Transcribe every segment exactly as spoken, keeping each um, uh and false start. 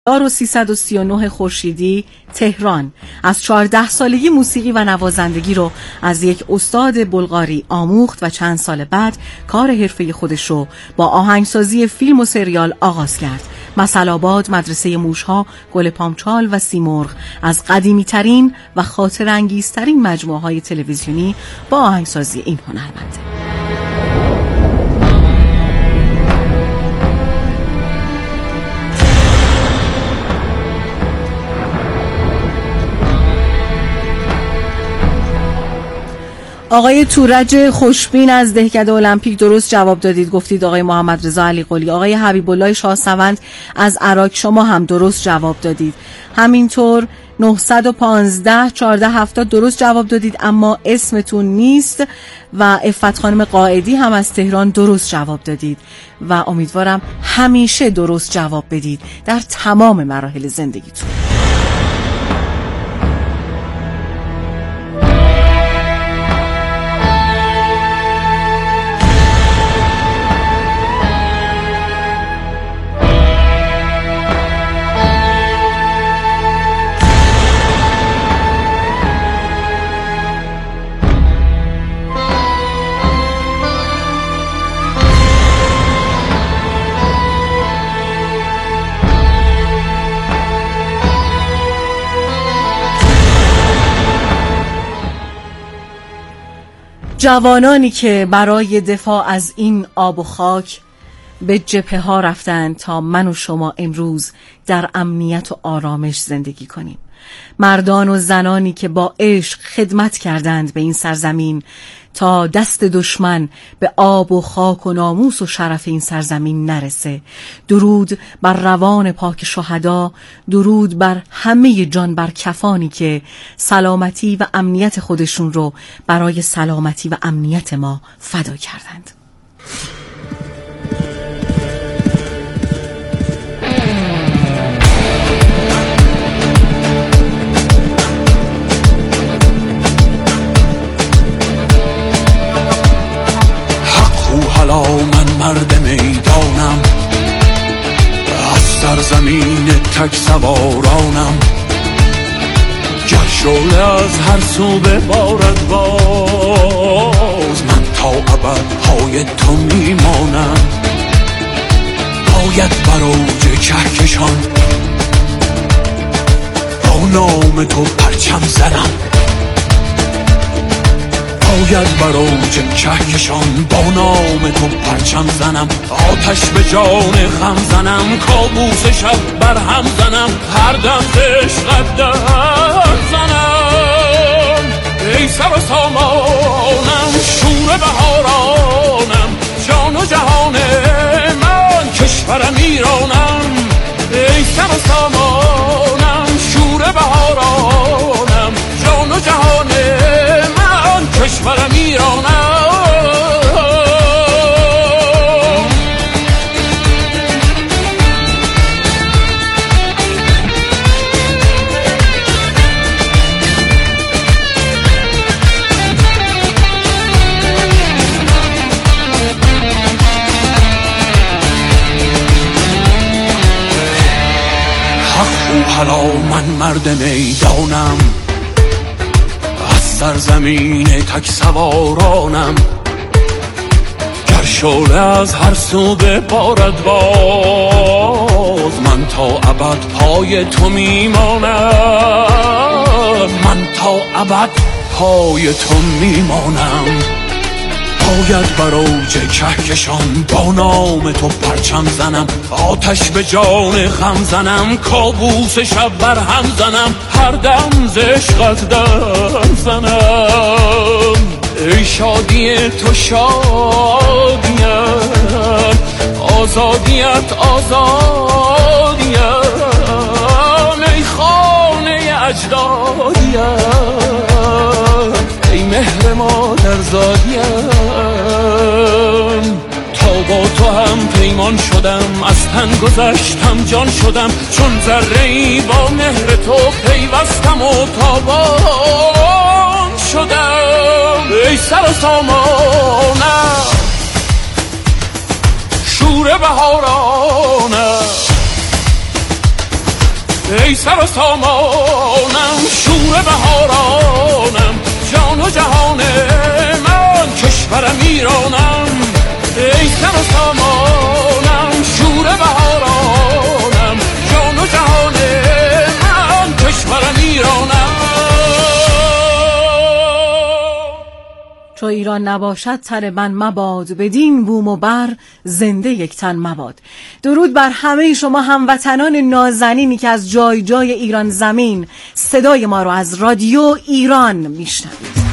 هزار و سیصد و سی و نه خورشیدی تهران از چهارده سالگی موسیقی و نوازندگی رو از یک استاد بلغاری آموخت و چند سال بعد کار حرفه خودش رو با آهنگسازی فیلم و سریال آغاز کرد. مسلاباد، مدرسه موشها، گل پامچال و سیمرغ از قدیمی ترین و خاطر انگیزترین مجموعه های تلویزیونی با آهنگسازی این هنرمنده. آقای تورج خوشبین از دهکده المپیک درست جواب دادید، گفتید آقای محمد رضا علی قلی. آقای حبیب الله شاهسوند از عراق شما هم درست جواب دادید. همینطور نهصد و پانزده چهارده هفتاد درست جواب دادید اما اسمتون نیست. و عفت خانم قائدی هم از تهران درست جواب دادید و امیدوارم همیشه درست جواب بدید در تمام مراحل زندگیتون. جوانانی که برای دفاع از این آب و خاک به جبهه ها رفتند تا من و شما امروز در امنیت و آرامش زندگی کنیم. مردان و زنانی که با عشق خدمت کردند به این سرزمین تا دست دشمن به آب و خاک و ناموس و شرف این سرزمین نرسه. درود بر روان پاک شهدا، درود بر همه جان بر کفانی که سلامتی و امنیت خودشون رو برای سلامتی و امنیت ما فدا کردند. حالا من مرد میدانم، از سرزمین تک سوارانم. گر شعله از هر سو ببارد باز، من تا ابد پای تو میمانم. باید بر اوج کهکشان با نام تو پرچم زنم. باید بر اوج کهکشان با نام تو پرچم زنم. آتش به جان غم زنم، کابوس شب بر هم زنم. هر دم عشقت در زنم. ای سر و سامانم، شور بهارانم، جان و جهان من، کشورم ایرانم. ای سر و سامانم، شور بهارانم، جان و جهان من، کشورم ایرانم. حالا من مرد میدانم، از سرزمین تک سوارانم. گر شعله از هر سو ببارد باز، من تا ابد پای تو میمانم. من تا ابد پای تو میمانم. باید بر اوج کهکشان با نام تو پرچم زنم. آتش به جان غم زنم، کابوس شب بر هم زنم. هر دم ز عشقت در زنم. ای شادی تو شادیم، آزادیت آزادیم. ای خانه اجدادیم، ای مهر مادر زادیم. تا با تو هم پیمان شدم، از تن گذشتم جان شدم. چون ذره‌ای با مهر تو پیوستم و تابان شدم. ای سر و سامانم، شور بهارانم، ای سر و سامانم، شور بهارانم، جان و جهان من، کشورم ایرانم. ای سر و سامانم، شور بهارانم، جان و جهان من، کشورم ایرانم. چو ایران نباشد تر من مباد، بدین بوم و بر زنده یک تن مباد. درود بر همه شما هموطنان نازنینی که از جای جای ایران زمین صدای ما رو از رادیو ایران میشنوید.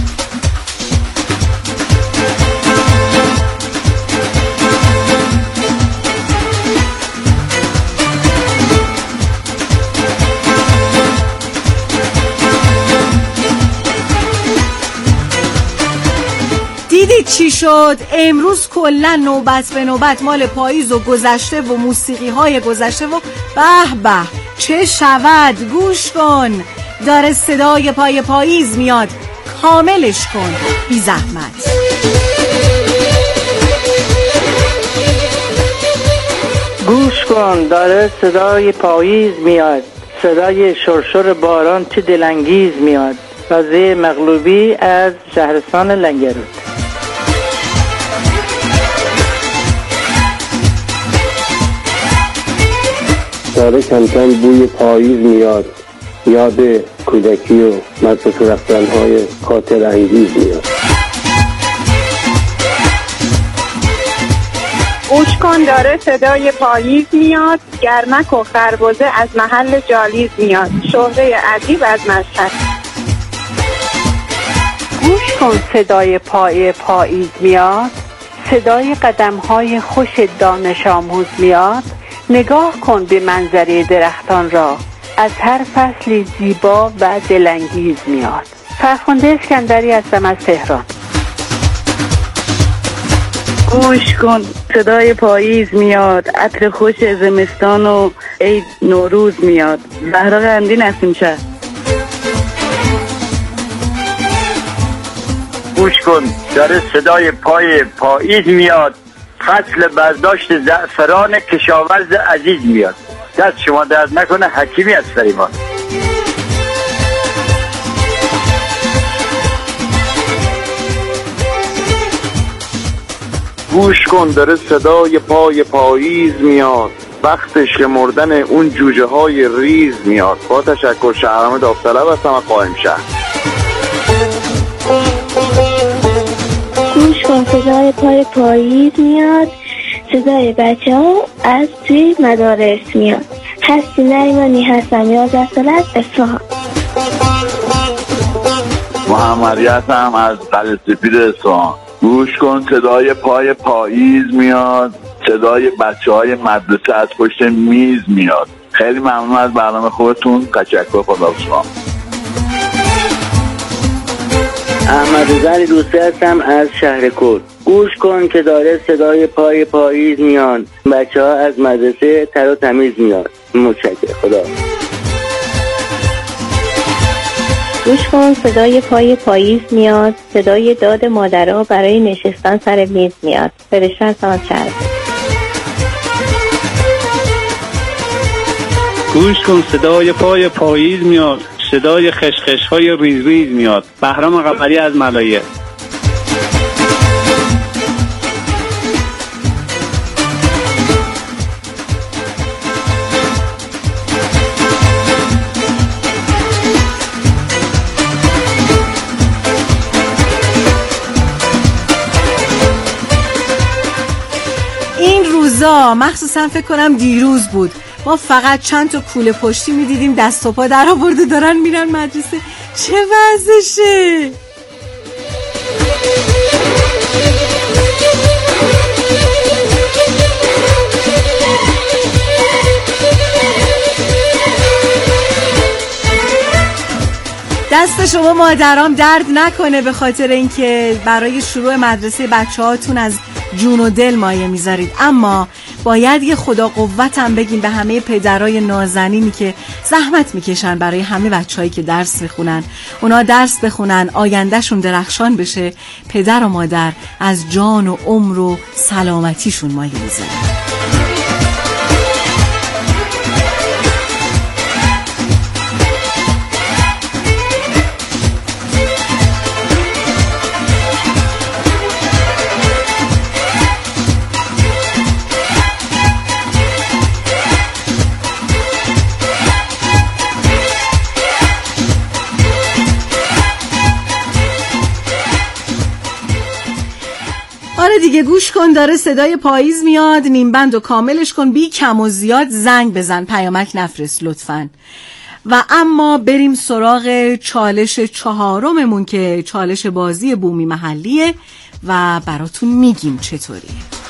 دیدید چی شد؟ امروز کلا نوبت به نوبت مال پاییز و گذشته و موسیقی های گذشته و به به چه شود. گوش کن، داره صدای پای پاییز میاد، کاملش کن بی زحمت. گوش کن، داره صدای پاییز میاد، صدای شرشر باران چه دلانگیز میاد. رازی مغلوبی از شهرستان لنگرود. داره کم کم بوی پاییز میاد، یاد کودکی و مدرسه رفتن‌های خاطر انگیز میاد. گوش کن، داره صدای پاییز میاد، گرمک و خربزه از محل جالیز میاد، شهره ادیب از مشهد. گوش کن، صدای پای پاییز میاد، صدای قدم‌های خوش دانش آموز میاد. نگاه کن به منظره درختان را، از هر فصلی زیبا و دلانگیز میاد. فرخنده اسکندری هستم از تهران. گوش کن، صدای پاییز میاد، عطر خوش زمستان و عید نوروز میاد. زهرا قندی نسیم شهر. گوش کن، داره صدای پای پاییز میاد، فصل برداشت زعفران کشاورز عزیز میاد. دست شما درد نکنه، حکیمی از فریمان. گوش کن، داره صدای پای پاییز میاد، وقت شمردن اون جوجه های ریز میاد. با تشکر، شهرام داوطلب هستم از قائم شهر. گوش کن، صدای پای پاییز میاد، صدای بچه ها از توی مدارس میاد. هستی نریمانی هستم، یازده ساله از اصفهان. محمدی هستم از قلعه سپید اصفهان. گوش کن، صدای پای پاییز میاد، صدای بچه های مدرسه از پشت میز میاد. خیلی ممنون از برنامه خودتون، تشکر، خدا شما. احمد زنی دوستی هستم از شهر کرد. گوش کن که داره صدای پای پاییز میاد، بچه ها از مدرسه تر و تمیز میاد. متشکرم، خدا. گوش کن، صدای پای پاییز میاد، صدای داد مادرها برای نشستن سر میز میاد. فرشته هستم از شهر. گوش کن، صدای پای پاییز میاد، صدای خشخش های ریز ریز میاد. بهرام قمری از ملایه. این روزا مخصوصا فکر کنم دیروز بود، ما فقط چند تا کوله پشتی میدیدیم دست و پا در آورده دارن میرن مدرسه. چه وضعشه؟ دست شما مادرام درد نکنه به خاطر اینکه برای شروع مدرسه بچه هاتون از جون و دل مایه میذارید، اما باید یه خدا قوتم بگیم به همه پدرای نازنینی که زحمت میکشن برای همه بچه‌هایی که درس میخونن، اونا درس بخونن آیندهشون درخشان بشه. پدر و مادر از جان و عمر و سلامتیشون مایه میذارن. دیگه گوش کن، داره صدای پاییز میاد، نیم بند و کاملش کن، بی کم و زیاد زنگ بزن، پیامک نفرست لطفاً. و اما بریم سراغ چالش چهارممون که چالش بازی بومی محلیه و براتون میگیم چطوریه.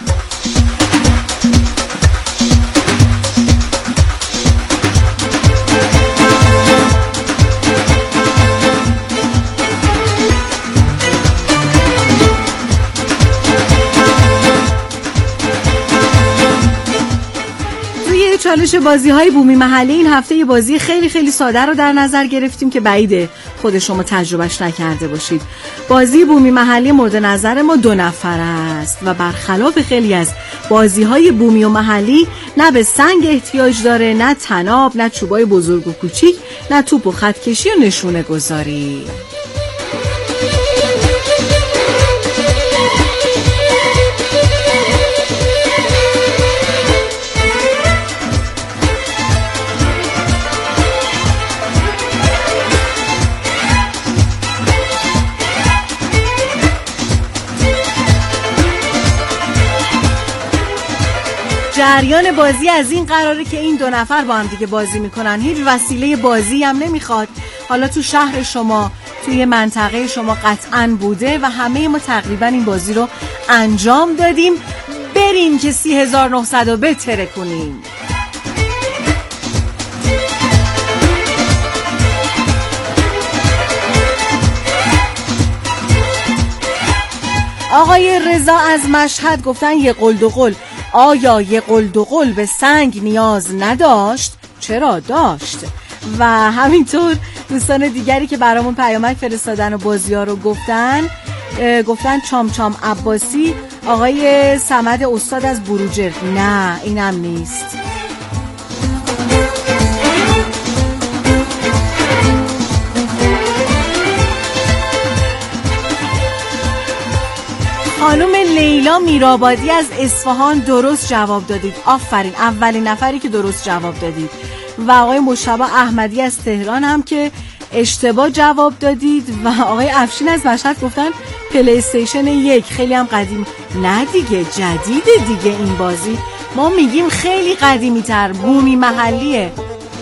چالش بازی های بومی محلی این هفته یه بازی خیلی خیلی ساده رو در نظر گرفتیم که بعیده خود شما تجربهش نکرده باشید. بازی بومی محلی مورد نظر ما دو نفر است و برخلاف خیلی از بازی های بومی و محلی نه به سنگ احتیاج داره، نه طناب، نه چوبای بزرگ و کوچیک، نه توپ و خط کشی و نشونه گذاری. جریان بازی از این قراره که این دو نفر با هم دیگه بازی میکنن، هیچ وسیله بازی هم نمیخواد. حالا تو شهر شما، توی منطقه شما قطعاً بوده و همه ما تقریبا این بازی رو انجام دادیم. بریم که سی هزار و نهصد رو بتره کنیم. آقای رضا از مشهد گفتن یه قل دو قل. آیا یه قل دو قل به سنگ نیاز نداشت؟ چرا داشت؟ و همینطور دوستان دیگری که برامون پیامک فرستادن و بازی ها رو گفتن گفتن چام چام عباسی، آقای صمد استاد از بروجرد. نه اینم نیست. خانم لیلا میرآبادی از اصفهان درست جواب دادید. آفرین، اولین نفری که درست جواب دادید. و آقای مشتبه احمدی از تهران هم که اشتباه جواب دادید. و آقای افشین از مشهد گفتن پلی استیشن یک، خیلی هم قدیم. نه دیگه جدیده دیگه این بازی، ما میگیم خیلی قدیمی تر، بومی محلیه.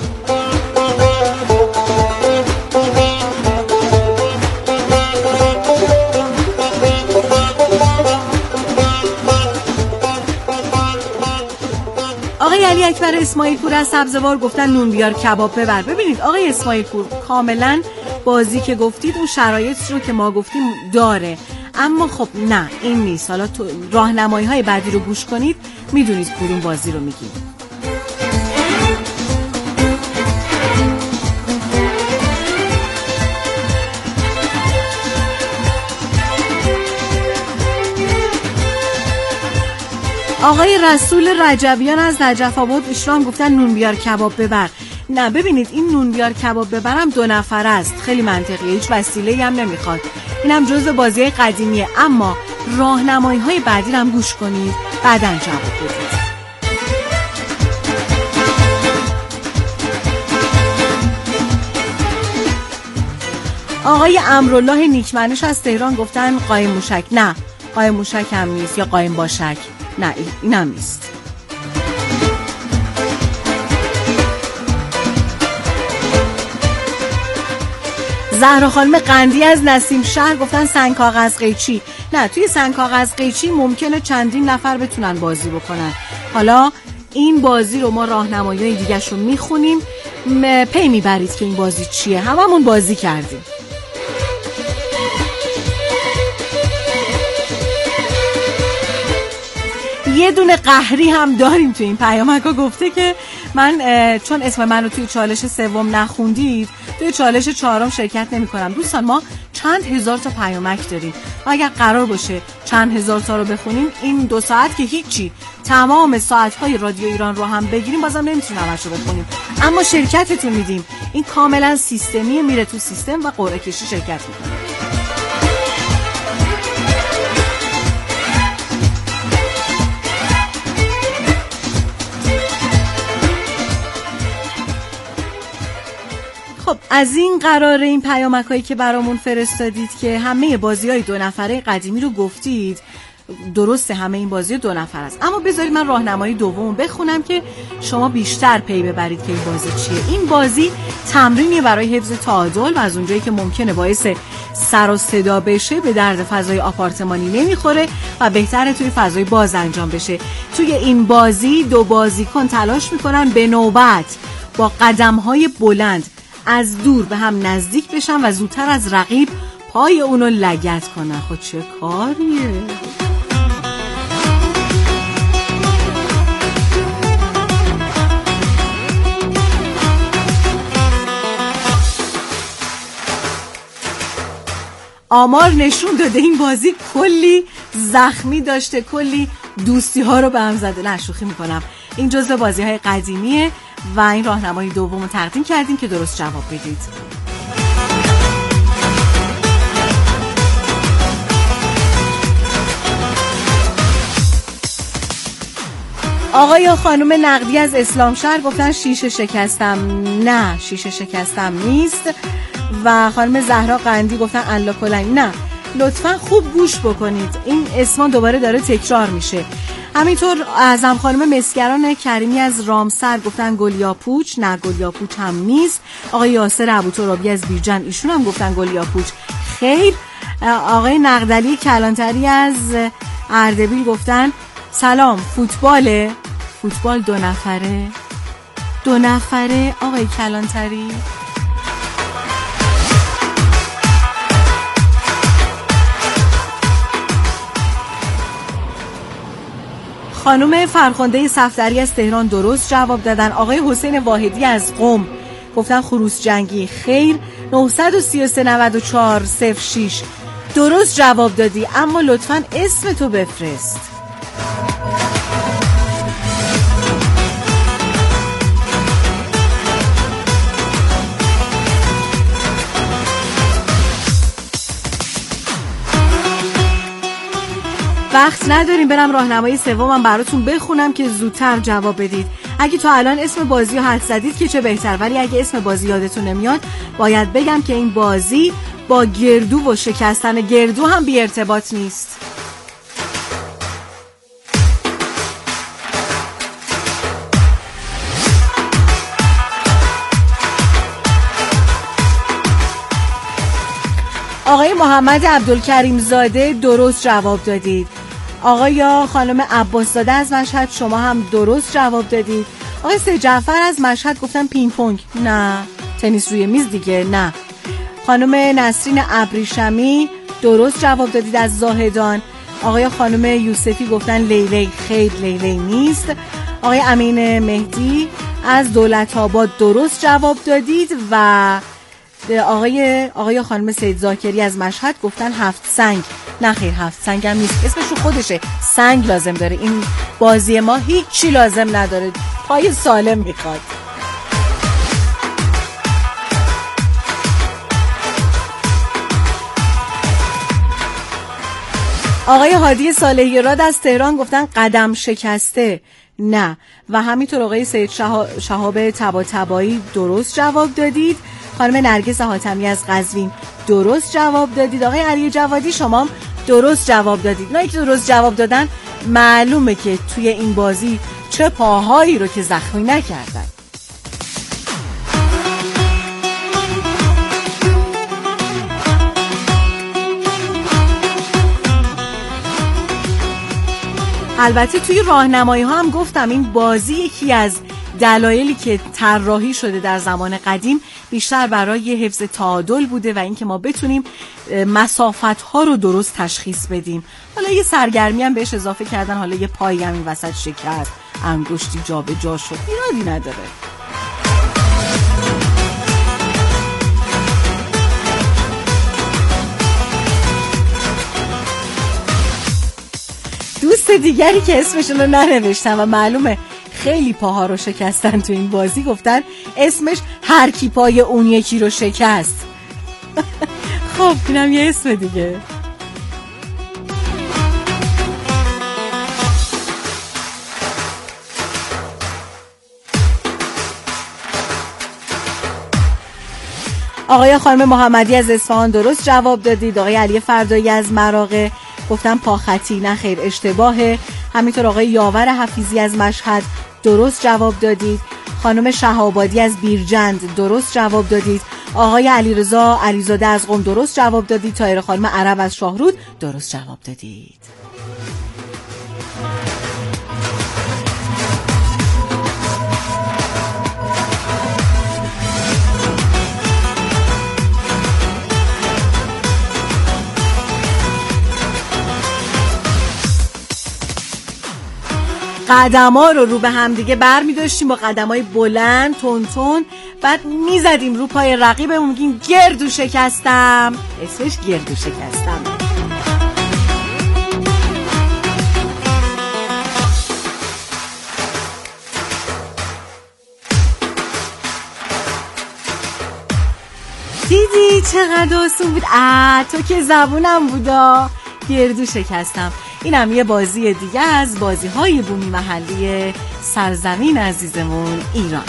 آقای علی اکبر اسماعیل پور از سبزوار گفتن نون بیار کباب ببر. ببینید آقای اسماعیل پور، کاملا بازی که گفتید اون شرایطی رو که ما گفتیم داره، اما خب نه این نیست. حالا تو راهنمایی های بعدی رو گوش کنید میدونید کدوم بازی رو میگیم. آقای رسول رجبیان از نجف آباد اشرام گفتن نون بیار کباب ببر. نه ببینید این نون بیار کباب ببرم دو نفر است، خیلی منطقیه، هیچ وسیله‌ای هم نمیخواد. اینم جزء بازی قدیمیه، اما راهنمایی های بعدی رو هم گوش کنید بعداً جواب بدید. آقای امرالله نیکمنش از تهران گفتن قایم موشک. نه قایم موشک هم نیست، یا قایم باشک. نه این هم نیست. زهرا خانم قندی از نسیم شهر گفتن سنگ کاغذ قیچی. نه توی سنگ کاغذ قیچی ممکنه چندین نفر بتونن بازی بکنن. حالا این بازی رو ما راهنمایی دیگه شو میخونیم، پی میبرید که این بازی چیه. هممون بازی کردیم. یه دونه قهری هم داریم تو این پیامک ها. گفته که من چون اسم من رو توی چالش سوم نخوندید توی چالش چهارم شرکت نمی کنم. دوستان ما چند هزار تا پیامک داریم و اگر قرار باشه چند هزار تا رو بخونیم این دو ساعت که هیچی، تمام ساعتهای رادیو ایران رو هم بگیریم بازم نمیتونیم همش رو بخونیم، اما شرکتتون میدیم. این کاملا سیستمیه، میره تو سیستم و قرعه کشی شرکت میکنه. خب از این قراره این پیامکایی که برامون فرستادید که همه بازی‌های دو نفره قدیمی رو گفتید، درسته همه این بازی دو نفر است، اما بذارید من راهنمای دوم بخونم که شما بیشتر پی ببرید که این بازی چیه. این بازی تمرینی برای حفظ تعادل و از اونجایی که ممکنه باعث سر و صدا بشه به درد فضای آپارتمانی نمیخوره و بهتره توی فضای باز انجام بشه. توی این بازی دو بازیکن تلاش میکنن به نوبت با قدم‌های بلند از دور به هم نزدیک بشن و زودتر از رقیب پای اونو لگد کنن. خود چه کاریه؟ آمار نشون داده این بازی کلی زخمی داشته، کلی دوستی ها رو به هم زده. نه شوخی میکنم، این جزء بازی های قدیمیه و این راهنمای دوم رو تقدیم کردیم که درست جواب بدید. آقای یا خانم نقدی از اسلام شهر گفتن شیشه شکستم. نه شیشه شکستم نیست. و خانم زهرا قندی گفتن الا کلنگ. نه لطفا خوب گوش بکنید، این اسمان دوباره داره تکرار میشه. همینطور اعظم خانم مسگران کریمی از رامسر گفتن گلیاپوچ. نه گلیاپوچ هم نیست. آقای یاسر ابوترابی از بیرجن ایشون هم گفتن گلیاپوچ. خیر. آقای نقدلی کلانتری از اردبیل گفتن سلام فوتباله. فوتبال دو نفره دو نفره آقای کلانتری. خانم فرخنده صفدری از تهران درست جواب دادن. آقای حسین واحدی از قم گفتن خروس جنگی. خیر. نه سه سه نه چهار صفر شش درست جواب دادی، اما لطفاً اسم تو بفرست. وقت نداریم برم راهنمای سومم براتون بخونم که زودتر جواب بدید. اگه تا الان اسم بازی رو حد زدید که چه بهتر، ولی اگه اسم بازی یادتون نمیاد باید بگم که این بازی با گردو و شکستن گردو هم بی ارتباط نیست. آقای محمد عبدالکریم زاده درست جواب دادید. آقای یا خانم عباس زاده از مشهد شما هم درست جواب دادید. آقای سه جعفر از مشهد گفتن پینگ پونگ. نه تنیس روی میز دیگه. نه. خانم نسرین ابریشمی درست جواب دادید از زاهدان. آقای خانم یوسفی گفتن لیلی. خیر لیلی نیست. آقای امین مهدی از دولت آباد درست جواب دادید و آقای آقای خانم سید زاکری از مشهد گفتن هفت سنگ. نه خیر هفت سنگ هم نیست، اسمشو خودشه، سنگ لازم داره. این بازی ما هیچی لازم نداره، پای سالم میخواد. آقای هادی صالحی راد از تهران گفتن قدم شکسته. نه. و همینطور آقای سید شهاب طباطبایی درست جواب دادید. خانم نرگس حاتمی از قزوین درست جواب دادید. آقای علی جوادی شما درست جواب دادید. نه که درست جواب دادن معلومه که توی این بازی چه پاهایی رو که زخمی نکردن. البته توی راهنمایی ها هم گفتم این بازی یکی از دلایلی که طراحی شده در زمان قدیم بیشتر برای حفظ تعادل بوده و اینکه ما بتونیم مسافت ها رو درست تشخیص بدیم. حالا یه سرگرمی هم بهش اضافه کردن، حالا یه پایی هم این وسط شکست، انگشتی جا به جا شد، ایرادی نداره. دوست دیگری که اسمشون رو ننوشتم و معلومه خیلی پاها رو شکستن تو این بازی گفتن اسمش هر کی پای اون یکی رو شکست. خب اینم یه اسم دیگه. آقای خانم محمدی از اصفهان درست جواب دادید. آقای علی فردایی از مراغه گفتم پاخطی، نه خیر اشتباهه. همینطور آقای یاور حفیظی از مشهد درست جواب دادید. خانم شهابادی از بیرجند درست جواب دادید. آقای علیرضا علیزاده از قم درست جواب دادید. طاهره خانم عرب از شاهرود درست جواب دادید. قدم‌ها رو رو به هم دیگه بر می داشتیم با قدم‌های بلند تون تون، بعد می زدیم رو پای رقیبمون، میگیم گردو شکستم. اسمش گردو شکستم. دیدی چقدر آسون بود؟ اه تو که زبونم بودا. گردو شکستم. اینم یه بازی دیگه از بازی‌های بومی محلی سرزمین عزیزمون ایران.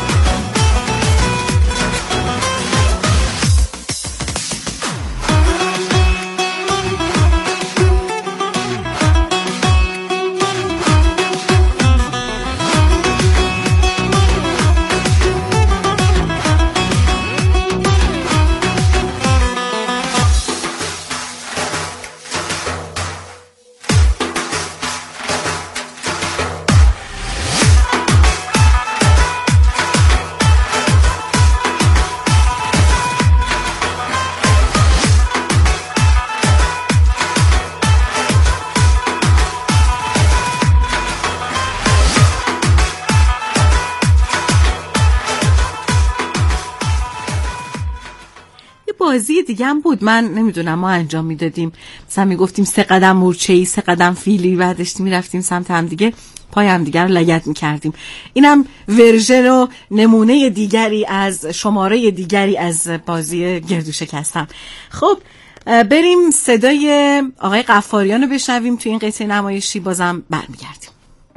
بازی دیگه هم بود، من نمیدونم، ما انجام میدادیم، مثلا میگفتیم سه قدم مورچه‌ای سه قدم فیلی، بعدش میرفتیم سمت هم دیگه، پای هم دیگه رو لگد میکردیم. اینم ورژن و نمونه دیگری از شماره دیگری از بازی گردو شکستم. خب بریم صدای آقای غفاریان رو بشنویم تو این قطعه نمایشی، بازم برمیگردیم.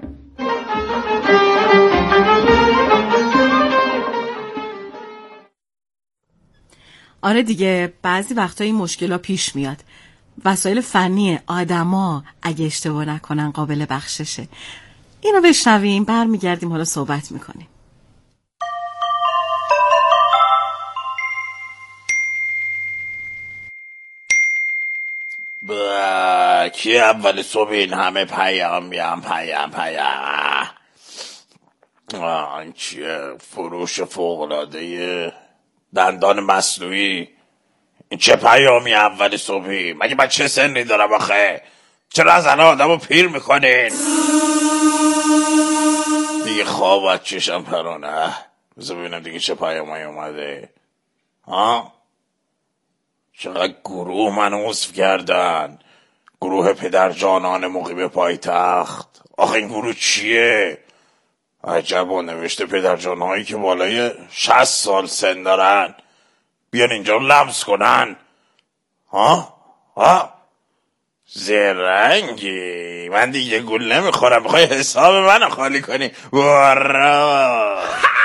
آره دیگه، بعضی وقتا این مشکلا پیش میاد. وسایل فنی آدما اگه اشتباه نکنن قابل بخششه. اینو بشنویم برمیگردیم، حالا صحبت میکنیم. با کی اول صبح این همه پیام میام پیام پیام آن چیه؟ فروش فوق‌العاده دندان مصنوعی. این چه پیامی اول صبحی؟ مگه من چه سنی دارم آخه؟ چرا از الان آدم رو پیر میکنین؟ دیگه خوابت چشم پرانه. بذار ببینم دیگه چه پیامایی اومده. ها؟ چقدر گروه من عضو کردن، گروه پدرجانان مقیم پایتخت. آخه این گروه چیه؟ عجبا نوشته پدرجانهایی که بالای شصت سال سن دارن بیان اینجا رو لمس کنن. ها؟ ها؟ زرنگی. من دیگه گول نمیخورم، میخوای حساب منو خالی کنی؟ وارا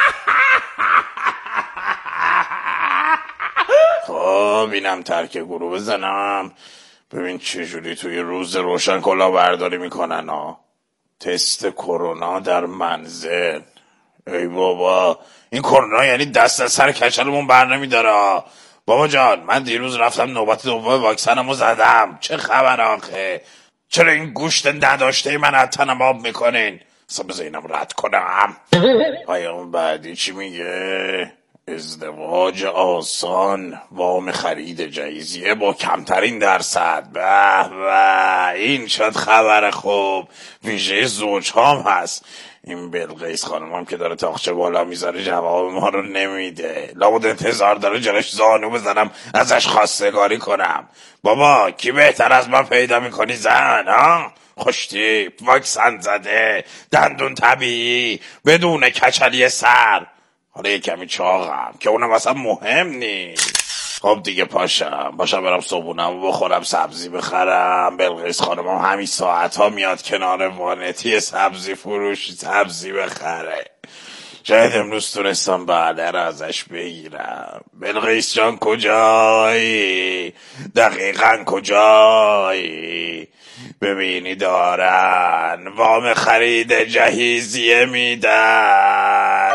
خب اینم ترک گروه بزنم ببین چجوری توی روز روشن کلا برداری میکنن ها. تست کرونا در منزل. ای بابا، این کرونا یعنی دست از سر کچلمون بر نمیداره. بابا جان من دیروز رفتم نوبت دوم واکسنمو زدم. چه خبر آخه؟ چرا این گوشت نداشته من از تنم آب میکنین؟ اصلا بذار اینم رد کنم. آیا اون بعدی چی میگه؟ ازدواج آسان، وام خرید جایزیه با کمترین درصد. به به، این شد خبر خوب. ویژه زوج هم هست. این بلقیس خانم هم که داره تاقچه بالا میذاره جواب ما رو نمیده. لابد انتظار داره جلش زانو بزنم ازش خواستگاری کنم. بابا کی بهتر از من پیدا میکنی زن ها؟ خوشتیپ، واکسن زده، دندون طبیعی، بدون کچلی سر. حالا یه کمی چاقم که اونم اصلا مهم نیست. خب دیگه پاشم پاشم برم صبحونم بخورم، سبزی بخرم. بلقیس خانم هم همین ساعت ها میاد کنار وانتی سبزی فروش سبزی بخره. شاید امروز تونستم بعده را ازش بگیرم. بلقیس جان کجایی؟ دقیقاً کجایی؟ ببینی دارن وام خرید جهیزیه میدن.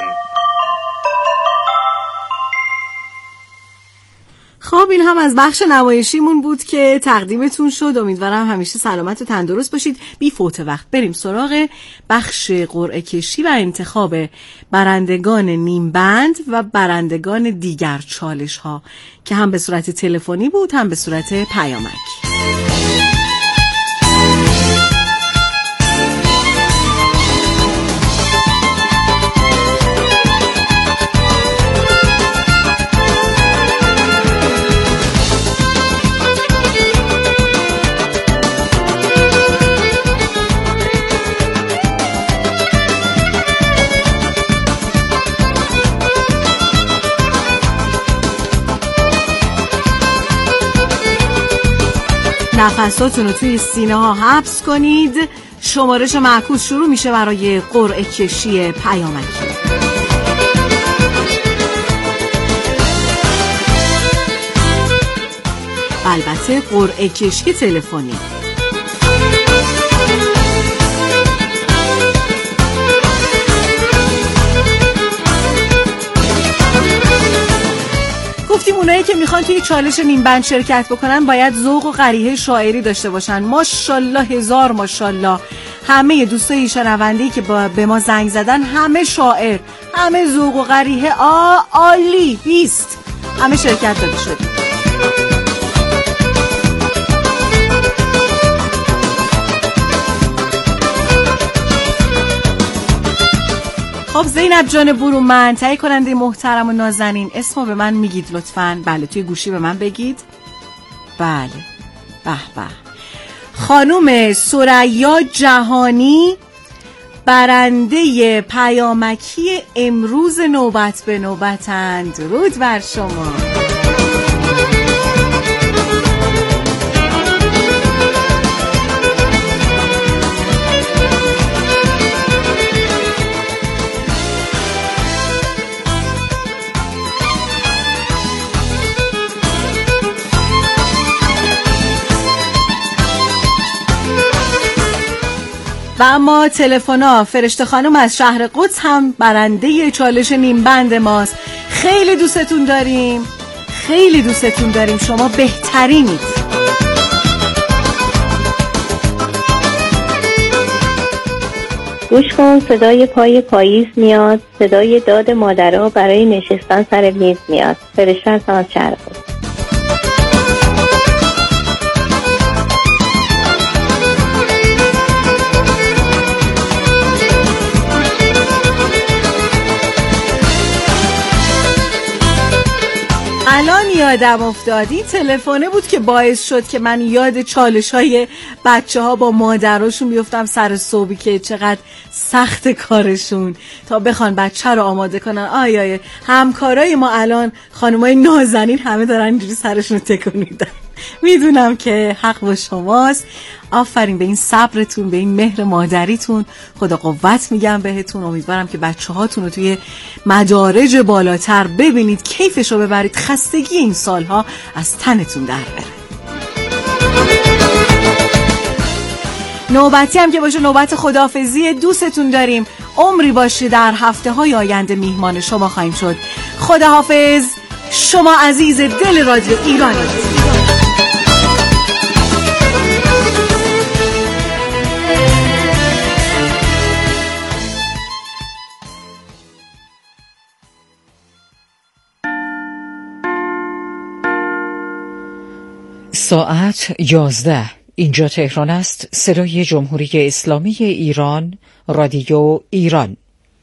خب این هم از بخش نمایشیمون بود که تقدیمتون شد. امیدوارم همیشه سلامت و تندرست باشید. بی فوت وقت بریم سراغ بخش قرعه کشی و انتخاب برندگان نیم بند و برندگان دیگر چالش ها که هم به صورت تلفنی بود هم به صورت پیامک. نفساتون رو توی سینه ها حبس کنید. شمارش معکوس شروع میشه برای قرعه کشی پیامکی. البته قرعه کشی تلفنی. گفتیم اونایی که میخوان توی چالش نیم بند شرکت بکنن باید ذوق و قریحه شاعری داشته باشن. ماشاءالله هزار ماشاءالله. همه دوستای شنونده‌ای که با به ما زنگ زدن همه شاعر، همه ذوق و قریحه آ عالی بیست، همه شرکت داده شدیم. خب زینب جان برومن، تهیه کننده محترم و نازنین، اسمو به من میگید لطفاً؟ بله توی گوشی به من بگید. بله به به. خانم ثریا جهانی برنده پیامکی امروز نوبت به نوبتند. درود بر شما. و اما تلفنا، فرشته خانم از شهر قدس هم برنده چالش نیم بند ماست. خیلی دوستتون داریم، خیلی دوستتون داریم، شما بهترینید. گوش کن، صدای پای پاییز میاد، صدای داد مادرها برای نشستن سر میز میاد. فرشته از شهر قدس. الان یادم افتاد این تلفنه بود که باعث شد که من یاد چالش های بچه ها با مادراشون بیفتم سر صبحی که چقدر سخت کارشون تا بخوان بچه رو آماده کنن. آی آی همکارای ما الان خانمای نازنین همه دارن اینجوری سرشون تکون میدن. میدونم که حق با شماست. آفرین به این صبرتون، به این مهر مادریتون. خدا قوت میگم بهتون. امیدوارم که بچه هاتون رو توی مدارج بالاتر ببینید، کیفش رو ببرید، خستگی این سالها از تنتون در بره. نوبتی هم که باشه نوبت خداحافظی. دوستتون داریم. عمری باشه در هفته های آینده میهمان شما خواهیم شد. خداحافظ شما عزیز دل رادیو ایرانید. ساعت یازده. اینجا تهران است. صدای جمهوری اسلامی ایران، رادیو ایران.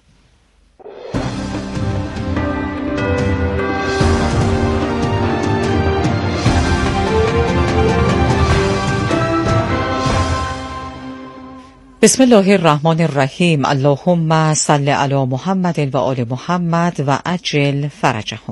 بسم الله الرحمن الرحیم. اللهم صل علی محمد و آل محمد و عجل فرجهم.